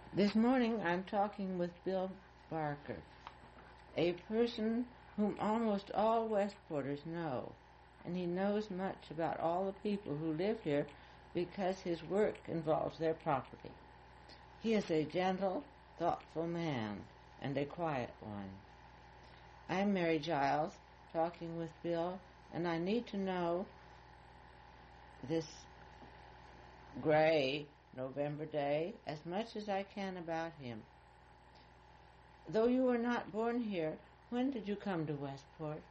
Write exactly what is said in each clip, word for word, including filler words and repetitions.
This morning I'm talking with Bill Barker, a person whom almost all Westporters know, and he knows much about all the people who live here because his work involves their property. He is a gentle, thoughtful man, and a quiet one. I'm Mary Giles, talking with Bill, and I need to know this gray November day as much as I can about him. Though you were not born here, when did you come to Westport?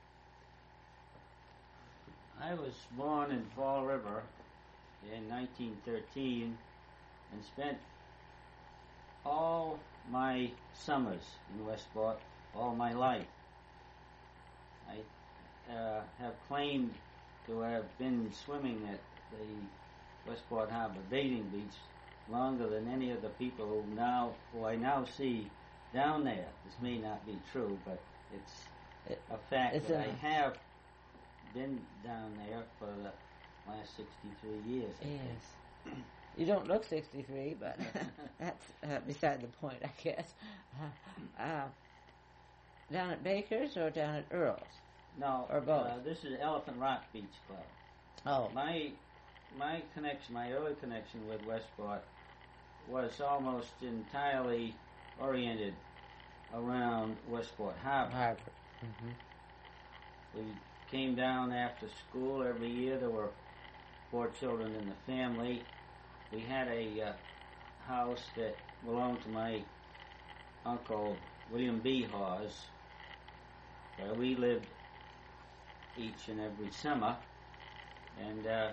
I was born in Fall River in nineteen thirteen and spent all my summers in Westport, all my life. I uh, have claimed to have been swimming at the Westport Harbor Bathing Beach longer than any of the people who now, who I now see down there. This may not be true, but it's a fact it's that a, I have been down there for the last sixty-three years. I yes. Think. You don't look sixty-three, but that's uh, beside the point, I guess. Uh, uh, down at Baker's or down at Earl's? No, or both. Uh, this is Elephant Rock Beach Club. Oh, my my connection, my early connection with Westport was almost entirely oriented around Westport Harbor. Harbor. Mm-hmm. We came down after school every year. There were four children in the family. We had a uh, house that belonged to my uncle William B. Hawes, where we lived each and every summer. And uh,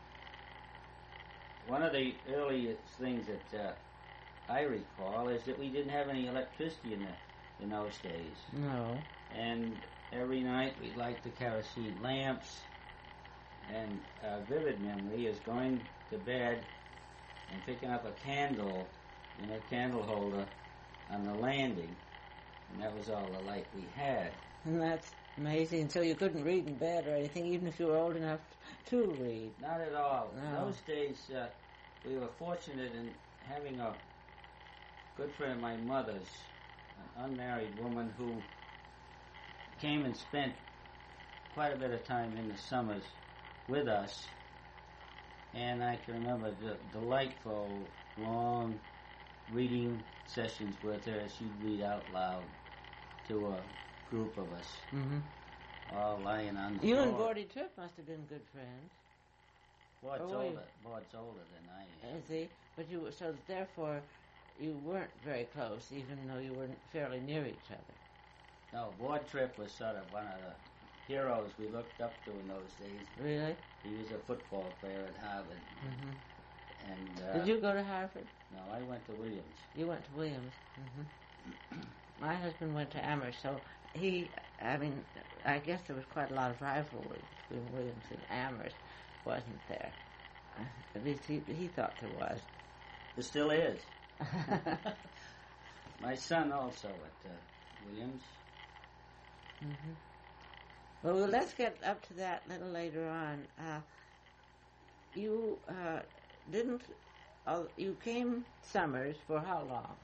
one of the earliest things that uh, I recall is that we didn't have any electricity in the in those days. No. And every night we'd light the kerosene lamps, and a vivid memory is going to bed and picking up a candle in a candle holder on the landing, and that was all the light we had. And that's amazing. So you couldn't read in bed or anything, even if you were old enough to read? Not at all. No. In those days, uh, we were fortunate in having a good friend of my mother's, an unmarried woman who came and spent quite a bit of time in the summers with us. And I can remember the delightful, long reading sessions with her as she'd read out loud to a group of us, mm-hmm. all lying on the you floor. You and Gordy Tripp must have been good friends. Ward's older. Ward's older than I am. Is he? But you, so therefore, you weren't very close, even though you weren't fairly near each other. No, Ward Tripp was sort of one of the heroes we looked up to in those days. Really? He was a football player at Harvard. Mm-hmm. And uh, did you go to Harvard? No, I went to Williams. You went to Williams. Mm-hmm. My husband went to Amherst, so he, I mean, I guess there was quite a lot of rivalry between Williams and Amherst, wasn't there? Uh, at least he, he thought there was. There still is. My son also at uh, Williams. Mm-hmm. Well, let's get up to that a little later on. Uh, you uh, didn't, uh, you came summers for how long?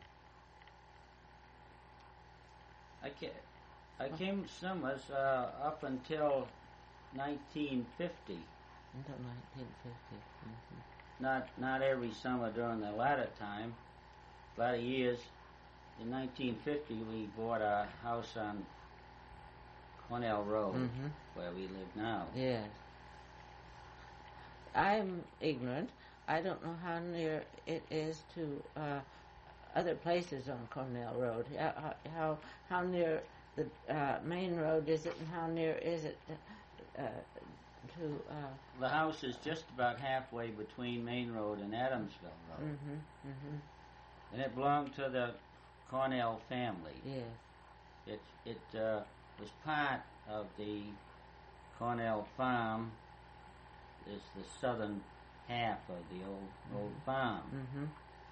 I came, I came summers uh, up until nineteen fifty. Until nineteen fifty. Mm-hmm. Not not every summer during the latter time, latter years. In nineteen fifty, we bought a house on Cornell Road, mm-hmm. where we live now. Yes. I'm ignorant. I don't know how near it is to uh, other places on Cornell Road. How how, how near the uh, main road is it, and how near is it uh, to... Uh, the house is just about halfway between Main Road and Adamsville Road. Mm-hmm, mm-hmm. And it belonged to the Cornell family. Yes. It, it uh, was part of the Cornell farm. It's the southern half of the old mm-hmm. old farm. Mm-hmm.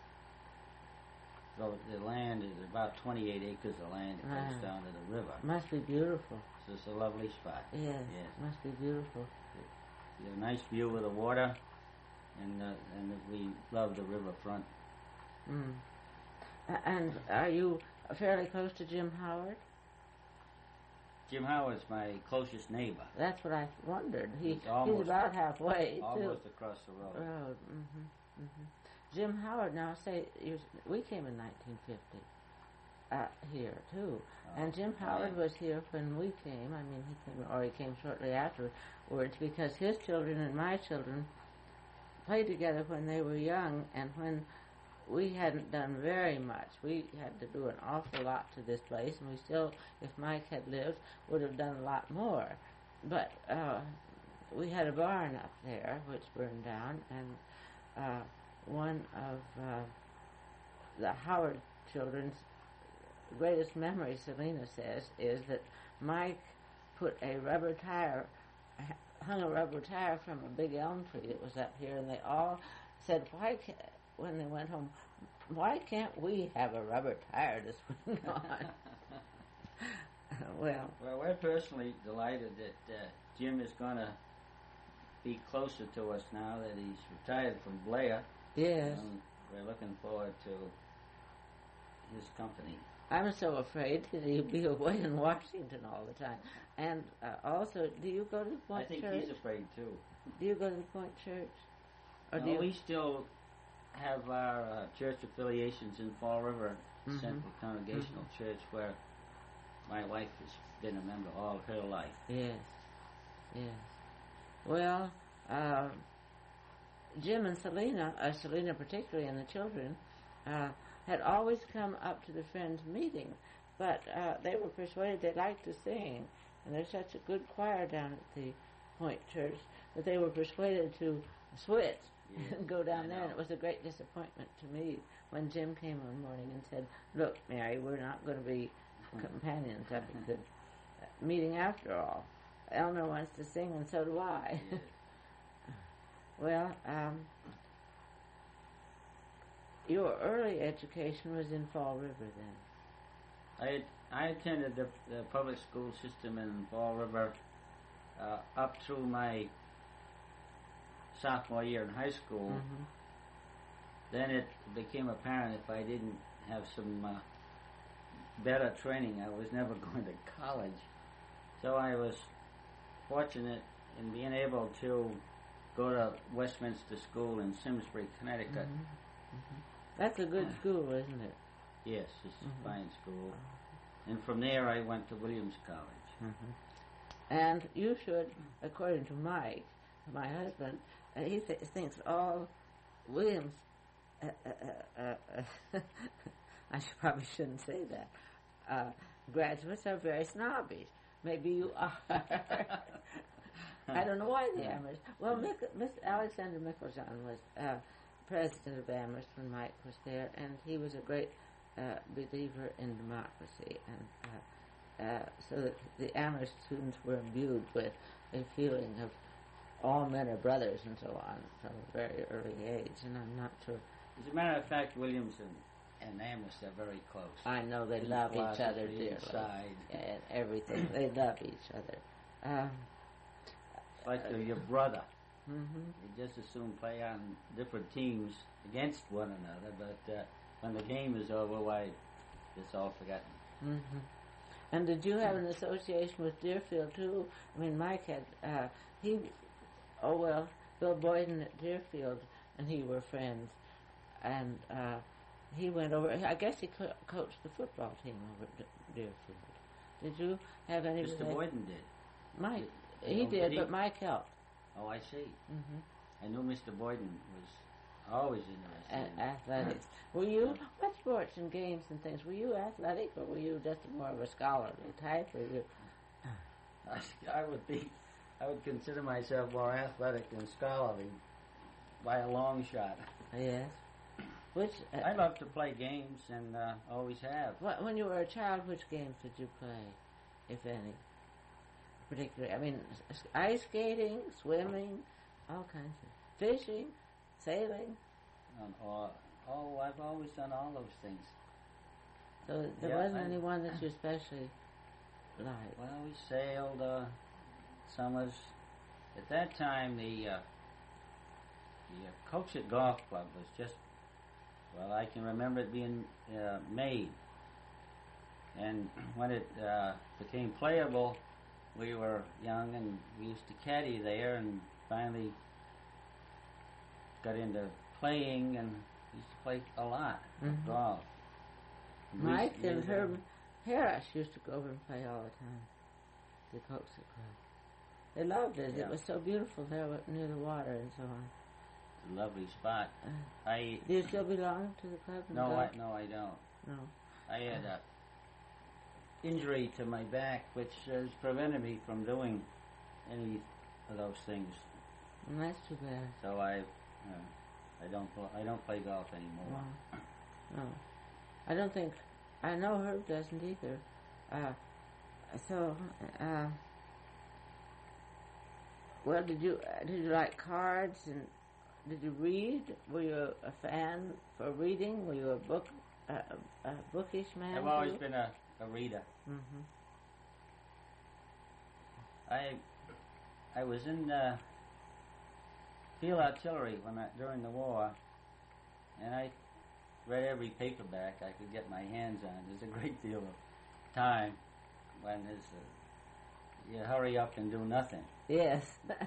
So the land is about twenty-eight acres of land that goes ah. down to the river. Must be beautiful. So it's a lovely spot. Yes, yes. Must be beautiful. You have a nice view of the water, and uh, and we love the riverfront. Mm. A- And are you fairly close to Jim Howard? Jim Howard's my closest neighbor. That's what I wondered. He, He's almost- he's about halfway, too. Almost across the road. Road. Mm-hmm. Mm-hmm. Jim Howard, now say, you, we came in nineteen fifty uh, here, too. Oh, And Jim Howard yeah. was here when we came. I mean, he came, or he came shortly afterwards, because his children and my children played together when they were young, and when we hadn't done very much. We had to do an awful lot to this place, and we still, if Mike had lived, would have done a lot more. But uh, we had a barn up there, which burned down, and uh, one of uh, the Howard children's greatest memories, Selena says, is that Mike put a rubber tire, hung a rubber tire from a big elm tree that was up here, and they all said, why can't, when they went home, why can't we have a rubber tire to swing on? well, Well, we're personally delighted that uh, Jim is going to be closer to us now that he's retired from Blair. yes. And we're looking forward to his company. I'm so afraid that he'll be away in Washington all the time. And uh, also, do you go to the Point I think Church? he's afraid too. Do you go to the Point Church? Or No, do you? we still have our uh, church affiliations in Fall River Mhm. Central Congregational Church, where my wife has been a member all her life. Yes, yes. Well, uh, Jim and Selena, uh, Selena particularly, and the children, uh, had always come up to the Friends meeting, but uh, they were persuaded they liked to sing, and there's such a good choir down at the Point Church that they were persuaded to switch Yeah, and go down I there, know. and it was a great disappointment to me when Jim came one morning and said, look, Mary, we're not going to be companions up at the meeting after all. Eleanor wants to sing, and so do I. Yes. Well, um, your early education was in Fall River then. I I attended the, the public school system in Fall River uh, up through my sophomore year in high school. Mm-hmm. Then it became apparent if I didn't have some uh, better training, I was never going to college. So I was fortunate in being able to go to Westminster School in Simsbury, Connecticut. Mm-hmm. Mm-hmm. That's a good school, isn't it? Yes, it's Mhm. a fine school. And from there I went to Williams College. Mm-hmm. And you should, according to Mike, my husband, uh, he th- thinks all Williams. Uh, uh, uh, uh, I should, probably shouldn't say that. Uh, graduates are very snobbish. Maybe you are. I don't know why the Amherst. Well, Mick, Miss Alexander Mickelson was uh, president of Amherst when Mike was there, and he was a great uh, believer in democracy, and uh, uh, so that the Amherst students were imbued with a feeling of all men are brothers and so on from a very early age, and I'm not sure. As a matter of fact, Williams and, and Amherst are very close. I know they In love each other philosophy, dearly, inside. and everything. They love each other. Um, Like uh, your brother. mm-hmm. You just as soon play on different teams against one another, but uh, when the game is over, why, it's all forgotten. Mm-hmm. And did you have an association with Deerfield too? I mean, Mike had uh, he. Oh well, Bill Boyden at Deerfield and he were friends, and uh, he went over. I guess he co- coached the football team over at De- Deerfield. Did you have any? Mister relation- Boyden did. Mike, Did- he oh, did, did he? but Mike helped. Oh, I see. Mm-hmm. I knew Mister Boyden was always interested. A- athletics. Were you what sports and games and things? Were you athletic, or were you just more of a scholarly type? Or you? I, I would be, I would consider myself more athletic than scholarly by a long shot. Yes. Which? Uh, I love to play games and uh, always have. Wh- When you were a child, which games did you play, if any? Particularly, I mean, s- ice skating, swimming, all kinds of fishing, sailing. Um, or, oh, I've always done all those things. So there Yeah, wasn't I- any one that you especially liked. Well, we sailed uh, summers. At that time, the uh, the uh, Coxet Golf Club was just Well, I can remember it being uh, made. And when it uh, became playable, we were young and we used to caddy there, and finally got into playing and used to play a lot Mhm. of golf. Mike We- and we- Herb Harris used to go over and play all the time. The Coxa Club. They loved it. Yeah. It was so beautiful there with- near the water and so on. It's a lovely spot. Uh, I do you still belong to the club? and no, go? I no, I don't. No. I had a injury to my back, which has prevented me from doing any of those things. And that's too bad. So I, uh, I don't, pl- I don't play golf anymore. No. No. I don't think. I know Herb doesn't either. Uh, so, uh, well, did you uh, did you like cards and did you read? Were you a fan for reading? Were you a book a, a, a bookish man? I've always too? been a, a reader. Mm-hmm. I, I was in uh, field artillery when I, during the war, and I read every paperback I could get my hands on. There's a great deal of time when there's a, you hurry up and do nothing. Yes.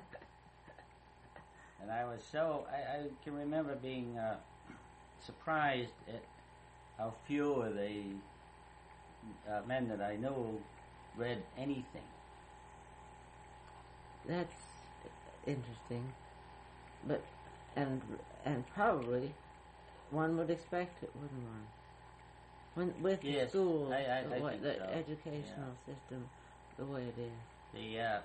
And I was so, I, I can remember being uh, surprised at how few of the uh, men that I knew read anything. That's interesting, but and and probably one would expect it, wouldn't one? When with the Yes, schools, I- I- the, I way, think the so. educational system, the way it is. The uh,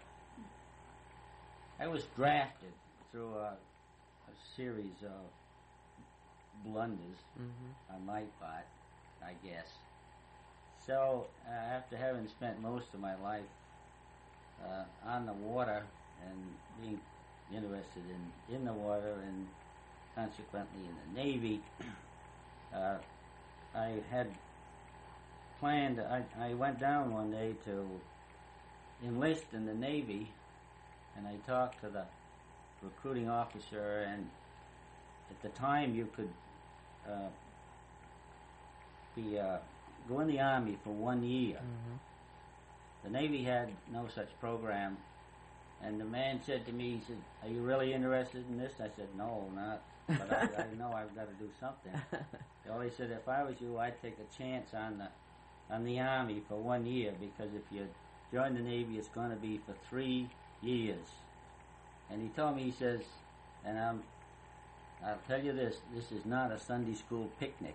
I was drafted through a, a series of blunders Mm-hmm. on my part, I guess. So uh, after having spent most of my life uh, on the water and being interested in, in the water and consequently in the Navy, uh, I had planned, I, I went down one day to enlist in the Navy, and I talked to the recruiting officer, and at the time you could uh, be uh, go in the Army for one year. Mm-hmm. The Navy had no such program, and the man said to me, he said, "Are you really interested in this?" I said, "No, not, but I, I know I've got to do something." Well, he said, "If I was you, I'd take a chance on the on the Army for one year, because if you join the Navy, it's going to be for three years." And he told me, he says, and I'm, I'll tell you this, this is not a Sunday school picnic.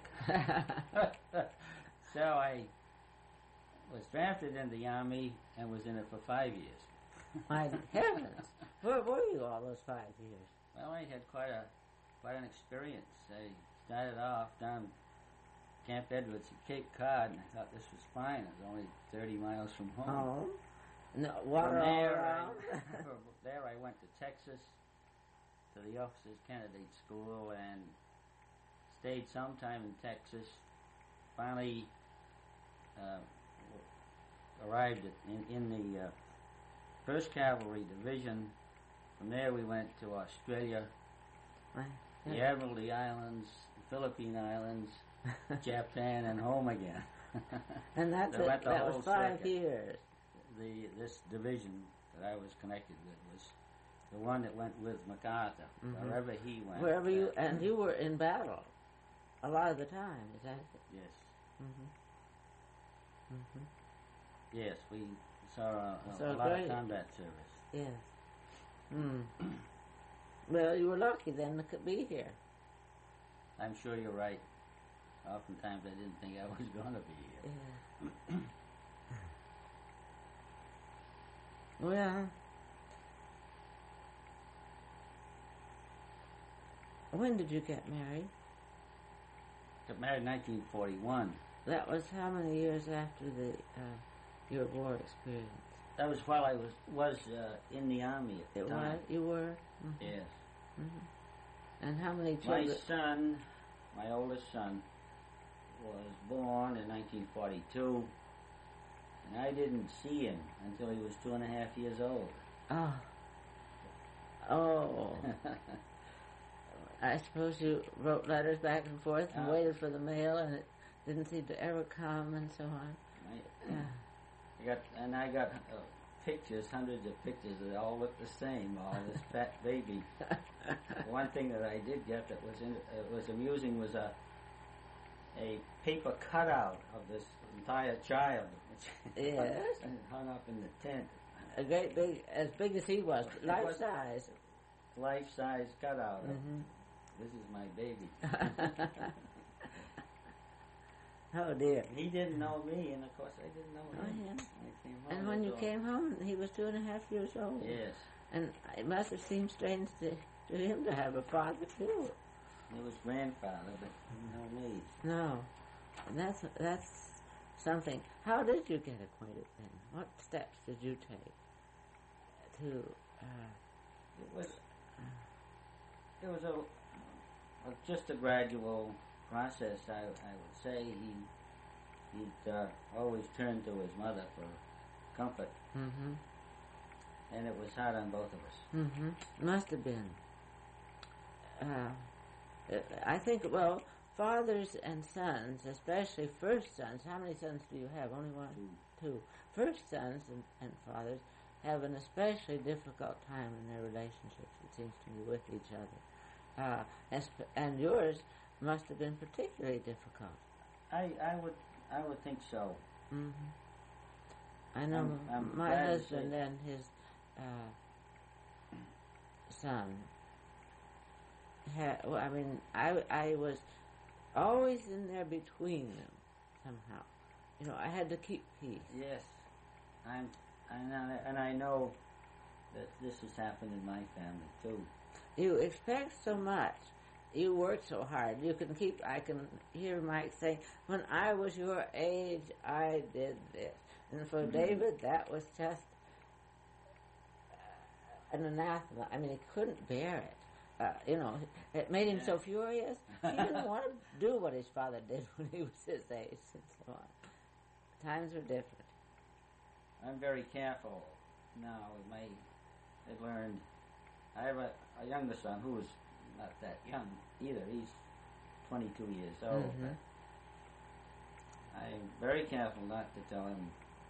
So I was drafted in the Army and was in it for five years. My heavens, where were you all those five years? Well, I had quite a quite an experience. I started off down Camp Edwards at Cape Cod, and I thought this was fine. It was only thirty miles from home. Oh, no, water From all there, around. I, from there I went to Texas to the Officers Candidate School and stayed some time in Texas. Finally uh, arrived at, in, in the uh, First Cavalry Division. From there we went to Australia, Right. the Admiralty Islands, the Philippine Islands, Japan, and home again. And that's They it. went the That whole was five circuit. years. The this division that I was connected with was the one that went with MacArthur, Mhm. wherever he went. Wherever you uh, and you were in battle, a lot of the time. Is that it? Yes, Mm-hmm. Mm-hmm. yes, we saw a, a, So a lot great. of combat service. Yes. Hmm. Well, you were lucky then to be here. I'm sure you're right. Oftentimes I didn't think I was going to be here. Yeah. Well, when did you get married? Got married in nineteen forty-one. That was how many years after the uh, your war experience? That was while I was was uh, in the army at the It time. was. You were. Mhm. Yes. Mhm. And how many My children? son, my oldest son, was born in nineteen forty-two, and I didn't see him until he was two and a half years old. Oh. Oh. I suppose you wrote letters back and forth and Uh, waited for the mail, and it didn't seem to ever come, and so on. I, Yeah. I got and I got uh, pictures, hundreds of pictures that all look the same. All this fat baby. One thing that I did get that was in, uh, was amusing was a a paper cutout of this entire child. Yes. And hung up in the tent. A great big, as big as he was, It life was- size. Life size cutout. of, Mm-hmm. This is my baby. Oh dear. He didn't know me, and of course I didn't know Oh, him. yeah. I came home And when with you all- came home, he was two and a half years old. Yes, And it must have seemed strange to, to him to have a father too. he was grandfather, but he didn't know me. No, and that's that's something. How did you get acquainted then? What steps did you take to? Uh, It was it was a, a just a gradual process. I I would say he he'd uh, always turn to his mother for comfort, mm-hmm. and it was hard on both of us. Mm-hmm. Must have been. Uh, I think. Well, fathers and sons, especially first sons. How many sons do you have? Only one. Two. Two. First sons and, and fathers have an especially difficult time in their relationships, it seems to me, with each other. Uh, esp- and yours must have been particularly difficult. I I would I would think so. Mm-hmm. I know I'm- I'm my glad to husband say- and his uh, son had, well, I mean, I, I was always in there between them somehow. You know, I had to keep peace. Yes, I'm I know, and I know that this has happened in my family too. You expect so much. You work so hard. You can keep, I can hear Mike saying, when I was your age, I did this. And for Mm-hmm. David, that was just uh, an anathema. I mean, he couldn't bear it. Uh, you know, it made him so furious. He didn't want to do what his father did when he was his age and so on. Times were different. I'm very careful now with my. I learned. I have a, a younger son who is not that young either. He's twenty-two years old. Mhm. But I'm very careful not to tell him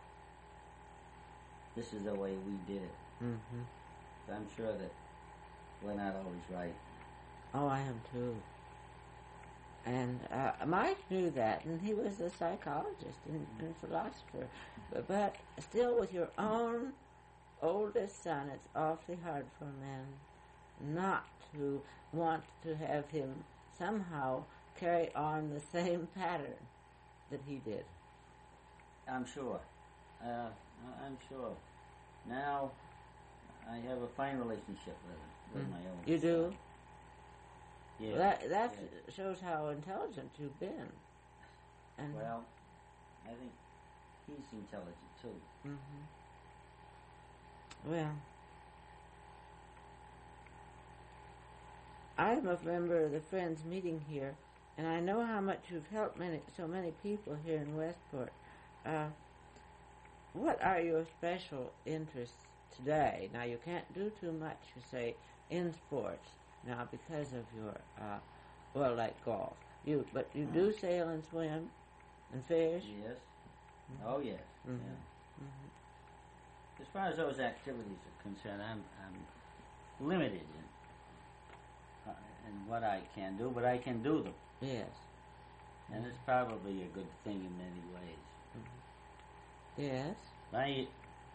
this is the way we did it. Mm-hmm. I'm sure that we're not always right. Oh, I am too. And uh, Mike knew that, and he was a psychologist and, and philosopher. But, but still, with your own oldest son, it's awfully hard for a man not to want to have him somehow carry on the same pattern that he did. I'm sure. Uh, I'm sure. Now, I have a fine relationship with him, with Mm. my own. You do? son. Yeah. That that yeah. shows how intelligent you've been. And Well, I think he's intelligent too. hmm Well, I'm a member of the Friends meeting here, and I know how much you've helped many, so many people here in Westport. Uh, what are your special interests today? Now, you can't do too much, you say, in sports now because of your, uh, well, like golf. You, but you do sail and swim and fish. Yes. Oh, yes. Mhm. Yeah. Mhm. As far as those activities are concerned, I'm, I'm limited in, uh, in what I can do, but I can do them. Yes. And it's probably a good thing in many ways. Yes. My,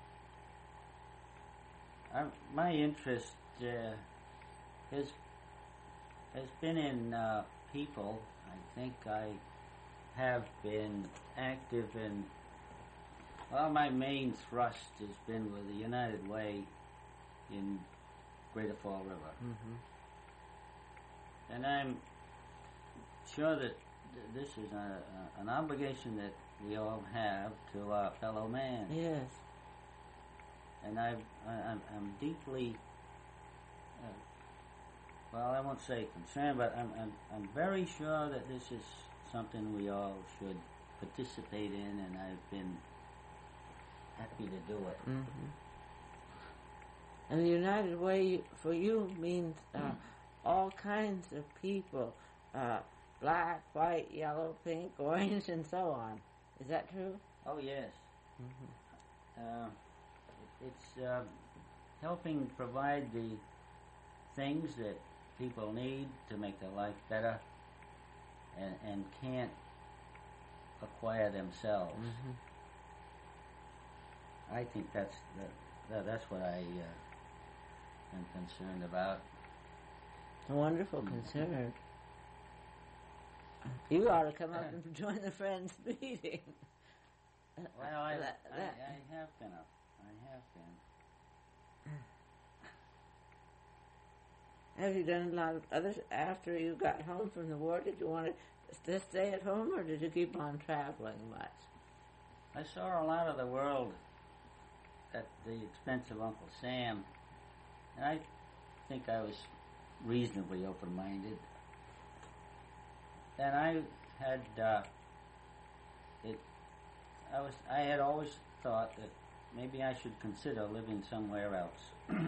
uh, my interest uh, has, has been in uh, people. I think I have been active in, well, my main thrust has been with the United Way in Greater Fall River. Mm-hmm. And I'm sure that th- this is a, a, an obligation that we all have to our fellow man. Yes. And I've, I, I'm, I'm deeply, uh, well, I won't say concerned, but I'm, I'm, I'm very sure that this is something we all should participate in, and I've been happy to do it. Mm-hmm. And the United Way for you means uh, all kinds of people, uh, black, white, yellow, pink, orange, and so on. Is that true? Oh, yes. Mm-hmm. Uh, it's uh, helping provide the things that people need to make their life better and, and can't acquire themselves. Mm-hmm. I think that's the, the, that's what I uh, am concerned about. A wonderful concern. You ought to come up and join the Friends meeting. Well, I, that, I, that. I have been up. I have been. Have you done a lot of others after you got home from the war? Did you want to just stay at home, or did you keep on traveling much? I saw a lot of the world at the expense of Uncle Sam, and I think I was reasonably open-minded. And I had uh, it. I was. I had always thought that maybe I should consider living somewhere else.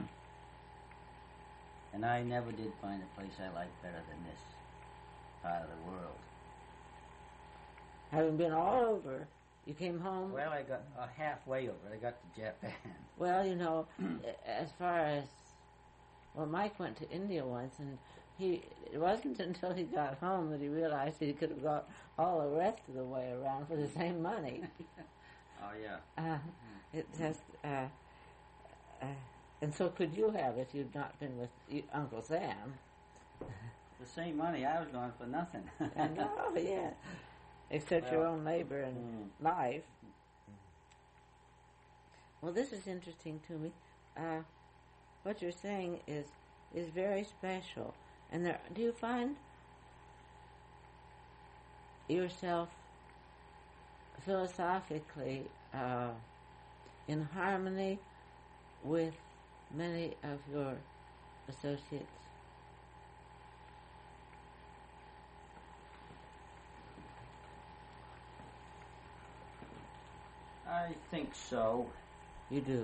And I never did find a place I liked better than this part of the world. Having been all over, you came home. Well, I got uh, halfway over. I got to Japan. Well, you know, as far as well, Mike went to India once, and he it wasn't until he got home that he realized he could have got all the rest of the way around for the same money. Oh yeah. Uh, it just. Uh, uh, And so could you have if you'd not been with you, Uncle Sam? The same money I was going for nothing. I know, yeah. Except well, your own labor and mm. life. Well, this is interesting to me. Uh, what you're saying is is very special. And there, do you find yourself philosophically uh, in harmony with many of your associates? I think so. You do?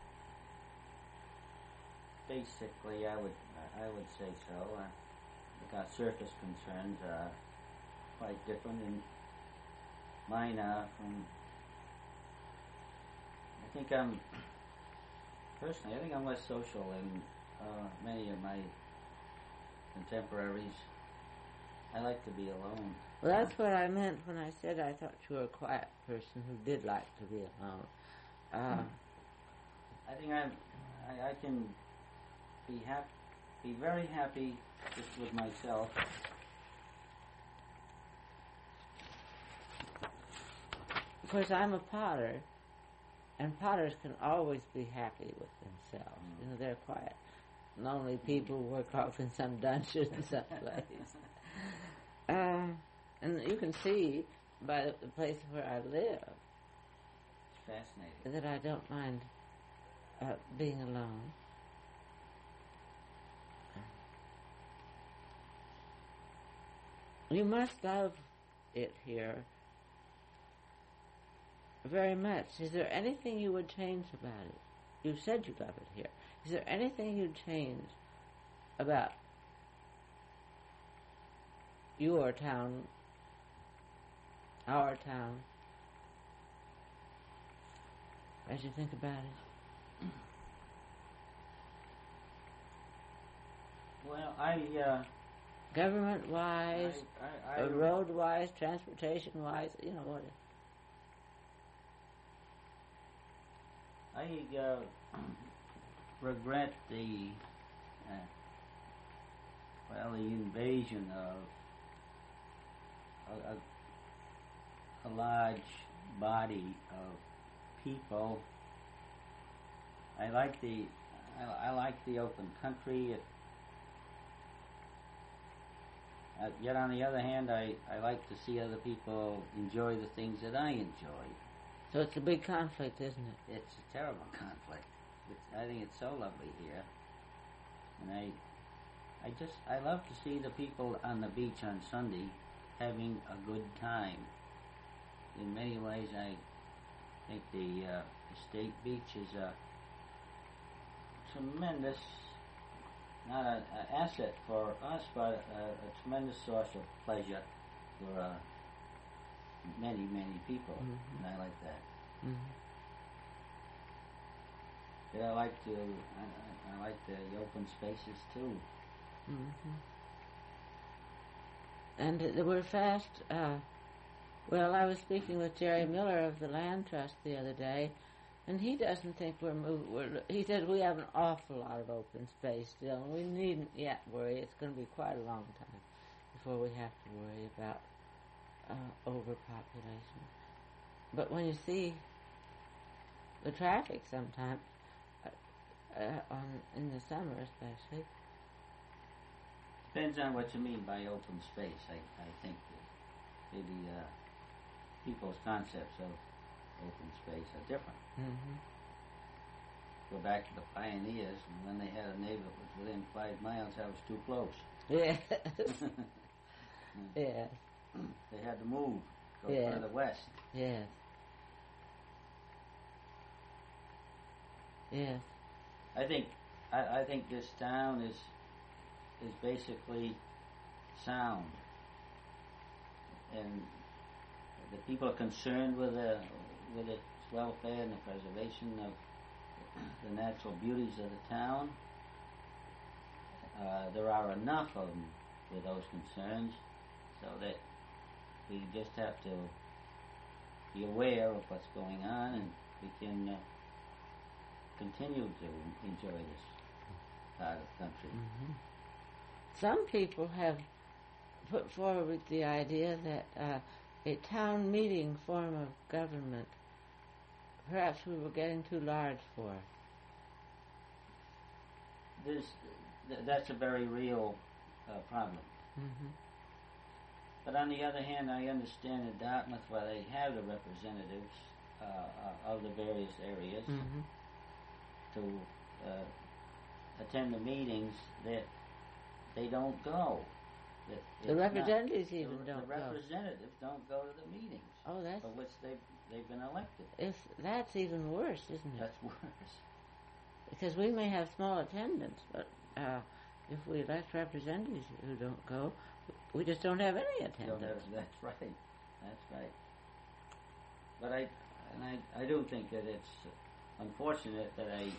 Basically, I would I would say so. Uh, because surface concerns are quite different, and mine are from. I think I'm. Personally, I think I'm less social than uh, many of my contemporaries. I like to be alone. Well, that's what I meant when I said I thought you were a quiet person who did like to be alone. Uh, I think I'm, I, I can be happy, be very happy just with myself. Of course, I'm a potter. And potters can always be happy with themselves. Mm. You know, they're quiet. Lonely people work off in some dungeon someplace. uh, and you can see by the, the place where I live. It's fascinating. That I don't mind uh, being alone. You must love it here very much. Is there anything you would change about it? You said you love it here. Is there anything you'd change about your town, our town, as you think about it? Well, I... Uh, Government-wise, I, I, I, uh, road-wise, transportation-wise, you know what... I uh, regret the uh, well the invasion of a, a, a large body of people. I like the I, I like the open country. It, uh, yet on the other hand, I, I like to see other people enjoy the things that I enjoy. So it's a big conflict, isn't it? It's a terrible conflict. It's, I think it's so lovely here. And I I just, I love to see the people on the beach on Sunday having a good time. In many ways, I think the, uh, the State Beach is a tremendous not an asset for us, but a, a tremendous source of pleasure for uh, many, many people, Mm-hmm. and I like that. Mm-hmm. But I like to, I, I, I like the open spaces too. Mm-hmm. And uh, we're fast. Uh, well, I was speaking with Jerry Miller of the Land Trust the other day, and he doesn't think we're moving. We're, he said we have an awful lot of open space still, and we needn't yet worry. It's going to be quite a long time before we have to worry about uh, overpopulation. But when you see the traffic sometimes, uh, uh, on in the summer especially. Depends on what you mean by open space. I, I think that maybe uh, people's concepts of open space are different. Mm-hmm. Go back to the pioneers, and when they had a neighbor that was within five miles, that was too close. Yes. Yes. They had to move, go Yeah. further west. Yes. Yes. I think I, I think this town is is basically sound, and the people are concerned with the with its welfare and the preservation of the natural beauties of the town. Uh, there are enough of them with those concerns, so that we just have to be aware of what's going on, and we can uh, continue to enjoy this part of the country. Mm-hmm. Some people have put forward the idea that uh, a town meeting form of government, perhaps we were getting too large for. This, th- that's a very real uh, problem. Mm-hmm. But on the other hand, I understand in Dartmouth where they have the representatives uh, uh, of the various areas Mm-hmm. to uh, attend the meetings, that they don't go. That The it's representatives not, even the, don't the go. representatives don't go to the meetings Oh, that's for which they they've been elected. it's, that's even worse, isn't it? That's worse. Because we may have small attendance, but uh, if we elect representatives who don't go, we just don't have any You know, attendance. that's, that's right. That's right. But I and I, I do think that it's unfortunate that a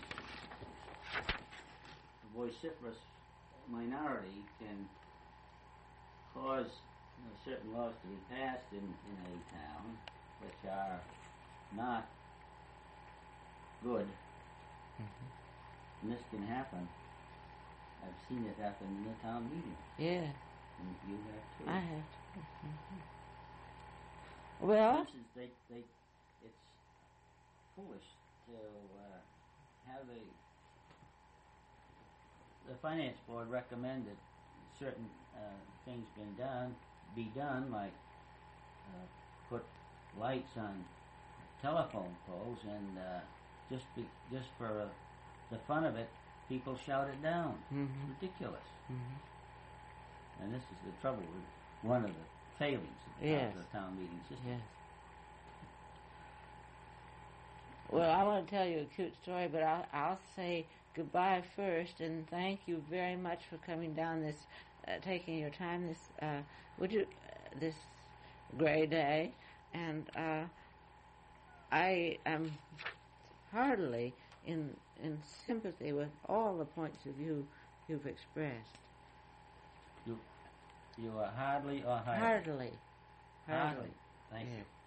vociferous minority can cause, you know, certain laws to be passed in, in a town which are not good. Mm-hmm. And this can happen. I've seen it happen in the town meeting. Yeah, And you have too. I have to. Mm-hmm. Well, For instance, they, they, it's foolish to uh, have the the finance board recommend that certain uh, things been done, be done, like uh, put lights on telephone poles, and uh, just be, just for uh, the fun of it, people shout it down. mm-hmm. It's ridiculous. Mm-hmm. And this is the trouble with one of the failings of the, Yes. of the town meeting system. Yes. Well, I want to tell you a cute story, but I'll, I'll say goodbye first, and thank you very much for coming down this, uh, taking your time this, uh, would you, uh, this gray day, and uh, I am heartily in in sympathy with all the points of view you've expressed. You, you are hardly or hardly? Heartily. Hardly. Thank Yes. you.